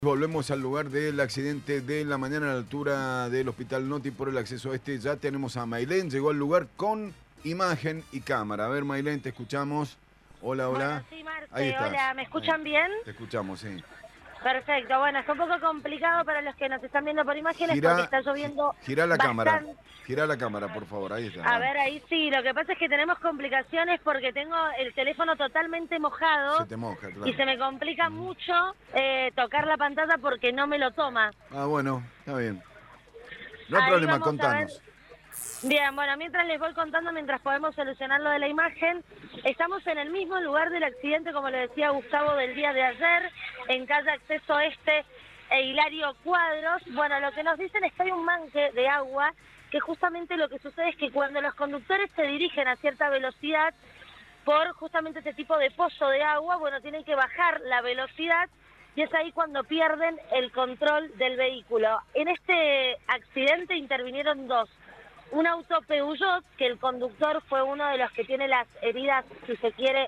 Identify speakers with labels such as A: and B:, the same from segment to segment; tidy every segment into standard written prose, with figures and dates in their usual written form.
A: Volvemos al lugar del accidente de la mañana a la altura del Hospital Noti por el acceso este. Ya tenemos a Mailén, llegó al lugar con imagen y cámara. A ver, Mailén, te escuchamos. Hola, hola.
B: Bueno, sí,
A: Ahí
B: Marce,
A: estás.
B: hola, ¿me escuchan bien?
A: Te escuchamos, sí.
B: Perfecto, bueno, está un poco complicado para los que nos están viendo por imágenes porque
A: Girá,
B: está lloviendo
A: girá la cámara.
B: bastante.
A: Girá la cámara, por favor. Ahí está.
B: A
A: Dale.
B: ver, ahí sí, lo que pasa es que tenemos complicaciones porque tengo el teléfono totalmente
A: Se
B: mojado
A: te moja,
B: y
A: claro.
B: se me complica mucho tocar la pantalla porque no me lo toma.
A: Ah, bueno, está bien. No hay
B: Ahí
A: problema,
B: vamos a ver.
A: contanos.
B: Bien, bueno, mientras les voy contando, mientras podemos solucionar lo de la imagen, estamos en el mismo lugar del accidente, como le decía Gustavo, del día de ayer, en calle Acceso Este e Hilario Cuadros. Bueno, lo que nos dicen es que hay un manque de agua, que justamente lo que sucede es que cuando los conductores se dirigen a cierta velocidad, por justamente este tipo de pozo de agua, bueno, tienen que bajar la velocidad y es ahí cuando pierden el control del vehículo. En este accidente intervinieron dos. Un auto Peugeot, que el conductor fue uno de los que tiene las heridas, si se quiere,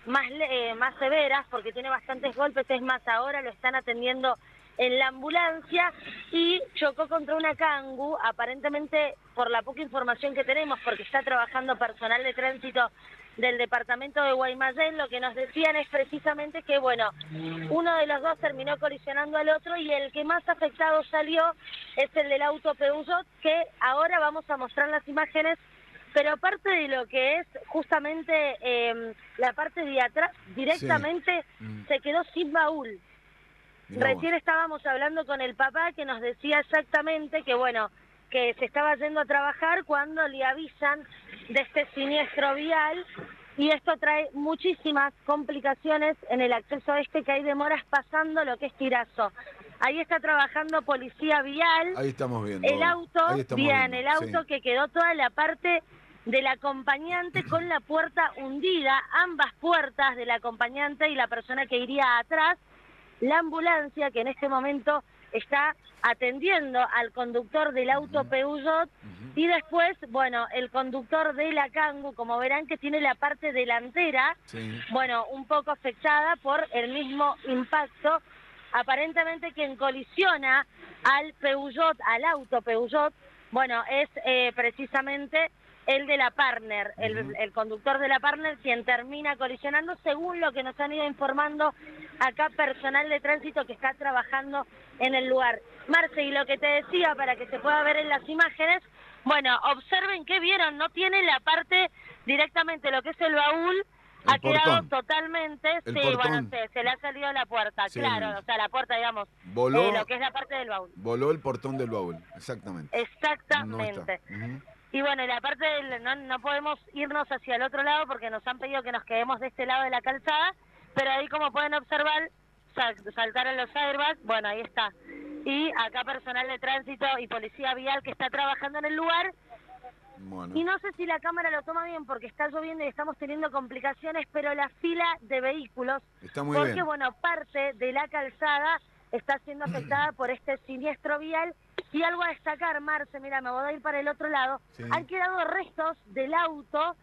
B: más severas, porque tiene bastantes golpes, es más, ahora lo están atendiendo en la ambulancia, y chocó contra una Kangoo, aparentemente por la poca información que tenemos, porque está trabajando personal de tránsito del departamento de Guaymallén. Lo que nos decían es precisamente que, bueno, uno de los dos terminó colisionando al otro y el que más afectado salió es el del auto Peugeot, que ahora vamos a mostrar las imágenes, pero aparte de lo que es justamente la parte de atrás, directamente se quedó sin baúl.
A: Mirá vos.
B: Recién estábamos hablando con el papá que nos decía exactamente que, bueno, que se estaba yendo a trabajar cuando le avisan de este siniestro vial, y esto trae muchísimas complicaciones en el acceso este, que hay demoras pasando lo que es Tirazo. Ahí está trabajando policía vial.
A: Ahí estamos viendo.
B: El auto,
A: Ahí estamos
B: bien,
A: viendo.
B: el auto
A: Sí.
B: que quedó toda la parte del acompañante con la puerta hundida, ambas puertas del acompañante y la persona que iría atrás. La ambulancia, que en este momento está atendiendo al conductor del auto Peugeot, y después, bueno, el conductor de la Kangoo, como verán, que tiene la parte delantera,
A: Sí.
B: bueno, un poco afectada por el mismo impacto. Aparentemente quien colisiona al Peugeot, al auto Peugeot, bueno, es precisamente el de la Partner, el conductor de la Partner, quien termina colisionando, según lo que nos han ido informando acá personal de tránsito que está trabajando en el lugar. Marce, y lo que te decía, para que se pueda ver en las imágenes, bueno, observen que vieron, no tiene la parte directamente, lo que es el baúl,
A: El
B: ha quedado
A: portón.
B: totalmente,
A: El
B: sí, bueno,
A: portón.
B: se le ha salido la puerta,
A: Sí.
B: claro, o sea, la puerta, digamos, lo
A: Voló,
B: que es la parte del baúl.
A: voló el portón del baúl. Exactamente. No está.
B: Exactamente. Y bueno, y la parte del, no podemos irnos hacia el otro lado porque nos han pedido que nos quedemos de este lado de la calzada, pero ahí, como pueden observar, saltaron los airbags, bueno, ahí está. Y acá personal de tránsito y policía vial que está trabajando en el lugar.
A: Bueno.
B: Y no sé si la cámara lo toma bien porque está lloviendo y estamos teniendo complicaciones, pero la fila de vehículos,
A: Está muy
B: porque
A: bien.
B: bueno, parte de la calzada está siendo afectada por este siniestro vial. Y algo a destacar, Marce, mira, me voy a ir para el otro lado,
A: Sí.
B: han quedado restos del auto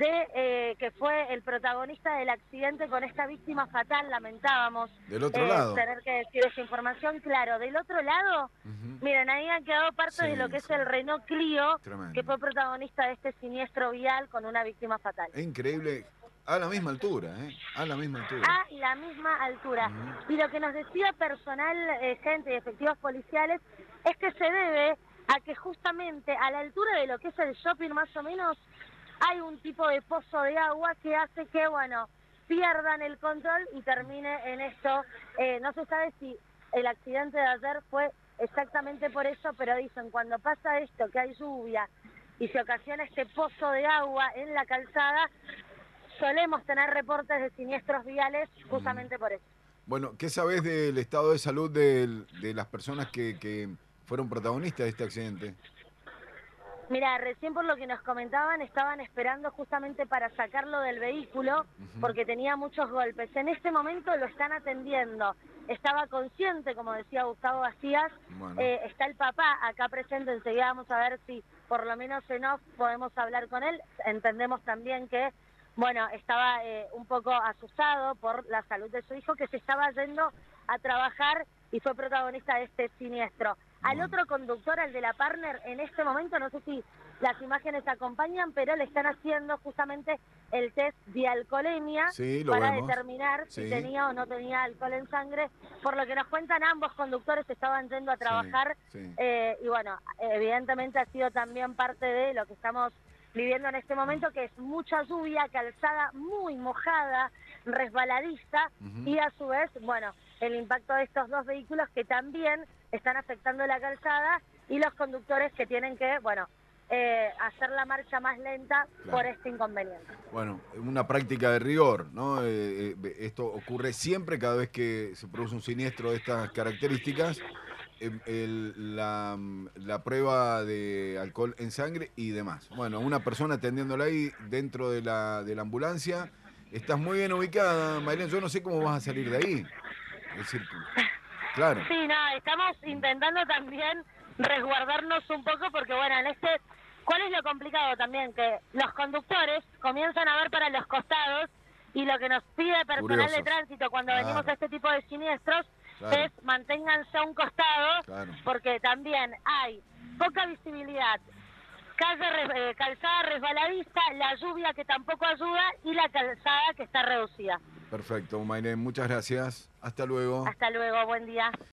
B: de que fue el protagonista del accidente con esta víctima fatal, lamentábamos
A: Del otro lado.
B: tener que decir esa información. Claro, del otro lado, miren, ahí han quedado parte de lo que es el Renault Clio,
A: Tremendo.
B: que fue protagonista de este siniestro vial con una víctima fatal.
A: Es increíble. A la misma altura, ¿eh? A la misma altura.
B: A la misma altura. Y lo que nos decía personal, gente y efectivos policiales, es que se debe a que justamente a la altura de lo que es el shopping, más o menos, hay un tipo de pozo de agua que hace que, bueno, pierdan el control y termine en esto. No se sabe si el accidente de ayer fue exactamente por eso, pero dicen, cuando pasa esto, que hay lluvia y se ocasiona este pozo de agua en la calzada, solemos tener reportes de siniestros viales justamente por eso.
A: Bueno, ¿qué sabés del estado de salud de las personas que fueron protagonistas de este accidente?
B: Mira, recién por lo que nos comentaban, estaban esperando justamente para sacarlo del vehículo porque tenía muchos golpes. En este momento lo están atendiendo. Estaba consciente, como decía Gustavo Bastías.
A: Bueno.
B: Está el papá acá presente. Enseguida vamos a ver si por lo menos en off podemos hablar con él. Entendemos también que, bueno, estaba un poco asustado por la salud de su hijo, que se estaba yendo a trabajar y fue protagonista de este siniestro. Al otro conductor, al de la Partner, en este momento, no sé si las imágenes acompañan, pero le están haciendo justamente el test de alcoholemia para determinar si tenía o no tenía alcohol en sangre. Por lo que nos cuentan, ambos conductores estaban yendo a trabajar y bueno, evidentemente ha sido también parte de lo que estamos viviendo en este momento, que es mucha lluvia, calzada muy mojada, resbaladiza y a su vez, bueno, el impacto de estos dos vehículos que también están afectando la calzada y los conductores que tienen que, bueno, hacer la marcha más lenta por este inconveniente.
A: Bueno, una práctica de rigor, ¿no? Esto ocurre siempre cada vez que se produce un siniestro de estas características. La prueba de alcohol en sangre y demás. Bueno, una persona atendiéndola ahí dentro de la ambulancia. Estás muy bien ubicada, Maylén. Yo no sé cómo vas a salir de ahí. Es decir, claro.
B: Sí, nada, estamos intentando también resguardarnos un poco porque, bueno, ¿cuál es lo complicado también? Que los conductores comienzan a ver para los costados y lo que nos pide personal de tránsito cuando venimos a este tipo de siniestros es manténganse a un costado porque también hay poca visibilidad, calzada resbaladiza, la lluvia que tampoco ayuda y la calzada que está reducida.
A: Perfecto, Maylén, muchas gracias. Hasta luego.
B: Hasta luego, buen día.